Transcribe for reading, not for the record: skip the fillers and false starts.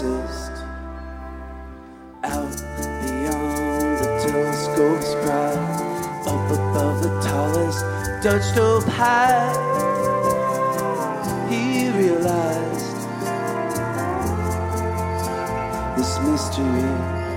exist. Out beyond the telescope's bright, up above the tallest Dutch stove high, he realized this mystery